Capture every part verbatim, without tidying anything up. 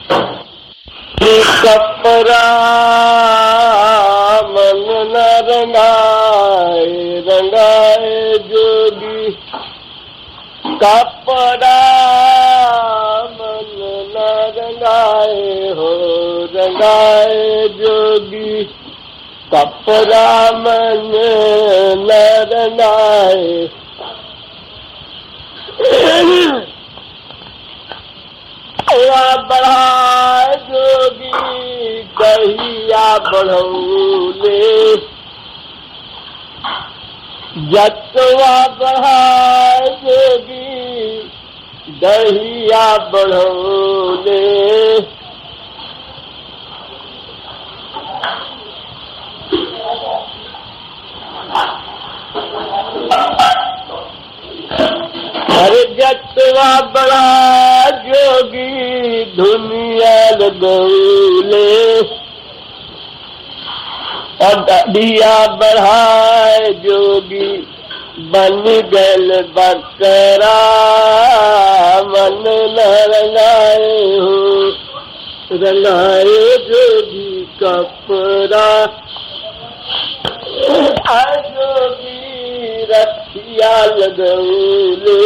कपड़ा मन न रंगाए, रंगाए जोगी। कपड़ा मन न रंगाए हो, रंगाए जोगी। कपड़ा मन न रंगाए। बढ़ाए जोगी दहिया बढ़ौले। जतवा बढ़ाए जोगी दहिया बढ़ौले। अरे जतवा बड़ा जोगी दुनिया लगौले। और दिया बढ़ाए जोगी बन गल बकरा। मन न रंगाए हो, रंगाए जोगी कपड़ा। जोगी रखिया लगौले।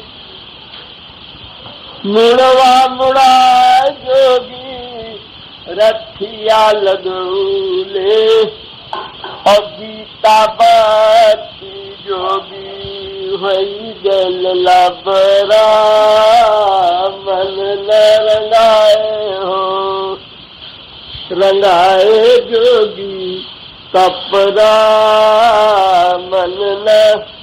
मुड़वा मुड़ा जोगी रखिया लगौले। और बीता बाती जोगी हुई गल लबरा। मन न रंगाए हो, रंगाए जोगी कपड़ा। मन न